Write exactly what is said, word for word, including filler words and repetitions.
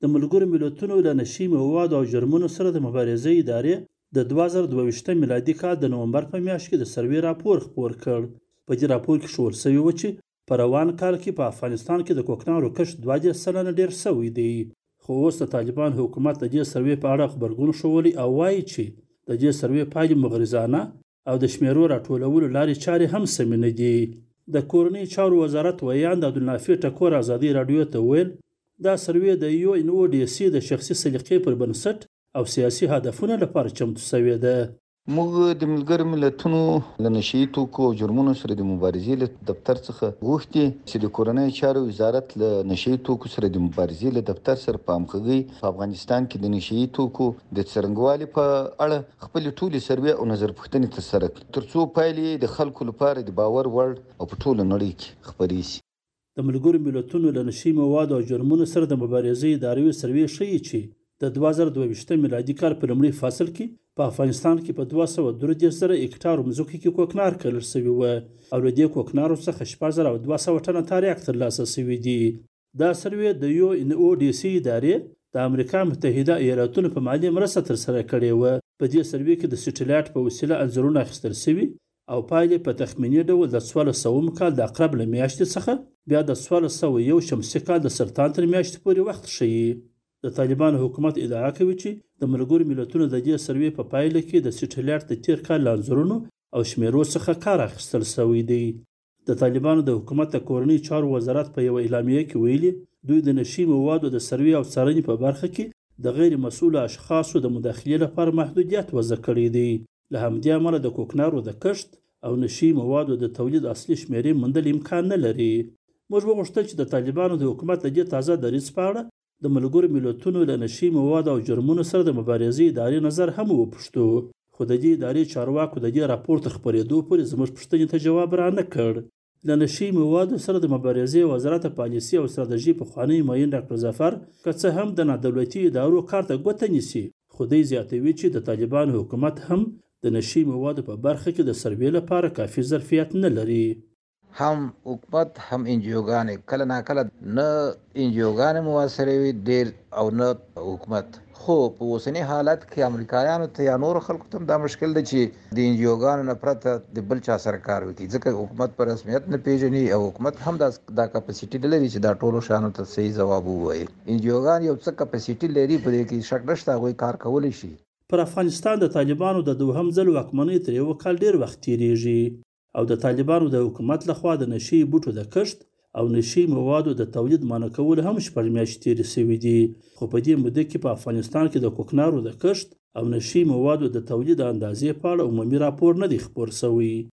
د ملګرو ملتونو له نشي موادو او جرمونو سره د مبارزې ادارې د دوه زره دوه ویشتم میلادي کال د نومبر په میاشت کې د سروې راپور خپور کړ. په دې راپور کې ښودل شوي وو چې په روان کال کې په افغانستان کې د کوکنارو کښت دوه دېرش سلنه ډېر شوی دی. خو اوس د طالبان حکومت د دې سروې په اړه غبرګون ښوولی او وایي چې د دې سروې پایلې مغرضانه او د شمیرو راټولولو لارې چارې هم سمې نه دي. د کورنۍ چارو وزارت ویاند عبدالنافع ټکور ازادي راډیو ته ویل دا سروې د یو ان او ډي سي د شخصي سلیقې پر بنسټ او سیاسي هدفونو لپاره چمتو شوې ده. موږ د ملګرو ملتونو له نشي توکو او جرمونو سره د مبارزې له دفتر څخه غوښتي چې د کورنۍ چارو وزارت له نشي توکو سره د مبارزې له دفتر سره په همغږۍ په افغانستان کې د نشي توکو د څرنګوالي په اړه خپل ټولې سروې او نظر پوښتنې ترسره کړي ترڅو پایلې د خلکو لپاره د باور وړ او په ټوله نړۍ کې خپرې شي. د ملګرو ملتونو له نشي موادو او جرمونو سره د مبارزې ادارې سروې ښیي چې د دوه زره دوه ویشتم میلادي کال په لومړي فصل کې په افغانستان کې په دوه سوه درې دېرش زره هکټارو مځکو کې کوکنار کرل شوي وو او له دې کوکنارو څخه شپږ زره او دوه سوه ټنه تریاک ترلاسه شوي دي. دا سروې د یو ان او ډي سي ادارې د امریکا متحده ایالاتونو په مالي مرسته ترسره کړې وه. په دې سروې کې د سټلایټ په وسیله انځورونه اخیستل شوي او پایلې په تخمیني ډول د څوارلس سوه کال د اقرب له میاشتې څخه بیا د څوارلس سوه یو شمسي کال د سرطان تر میاشتې پورې وخت ښیي. د طالبانو حکومت ادعا کوي چې د ملګرو ملتونو د دې سروې په پایله کې د سټلایټ د تیر کال له انځورونو او شمیرو څخه کار اخیستل شوی دی. د طالبانو د حکومت د کورنۍ چارو وزارت په یوه اعلامیه کې ویلي دوی د نشي موادو د سروې او څارنې په برخه کې د غیر مسؤلو اشخاصو د مداخلې لپاره محدودیت وضع کړی دی. له همدې امله د کوکنارو د کښت او نشي موادو د تولید اصلي شمیرې موندل امکان نه لري. موږ وغوښتل چې د طالبانو د حکومت د دې تازه دریځ په اړه د ملګرو ملتونو له نشي موادو او جرمونو سره د مبارزې ادارې نظر هم وپوښتو خو د دې ادارې چارواکو د دې راپور تر خپرېدو پورې زموږ پوښتنې ته جواب را نه کړ. له نشي موادو سره د مبارزې وزارت پالیسي او ستراتیژي پخوانی معین ډاکټر ظفر که څه هم د نادولتي ادارو کار ته ګوته نیسي خو دی زیاتوي چې د طالبانو حکومت هم د نشي موادو په برخه کې د سروې لپاره کافي ظرفیت نه لري. هم حکومت هم انجیوګانې کله ناکله نه انجیوګانې موثرې وي ډېر او نه حکومت. خو په اوسني حالت کې امریکایانو ته یا نورو خلکو ته دا مشکل دی چې د انجیوګانو نه پرته د بل چا سره کار وکړي ځکه حکومت په رسمیت نه پیژني او حکومت هم دا دا کپاسیټي نه لري چې دا ټولو شیانو ته صحیح ځواب ووایي. انجیوګان یو څه کپاسیټي لري په دې کې شک نشته هغوی کار کولی شي. پر افغانستان د طالبانو د دوهم ځل واکمنۍ تر یوه کال ډېر وخت تېرېږي او د طالبانو د حکومت لخوا د نشي بوټو د کښت او نشي موادو د تولید منع کول هم شپږ میاشتې تېرې شوي دي. خو په دې موده کې په افغانستان کې د کوکنارو د کښت او نشي موادو د تولید اندازې په اړه عمومي راپور نه دی خپور شوی.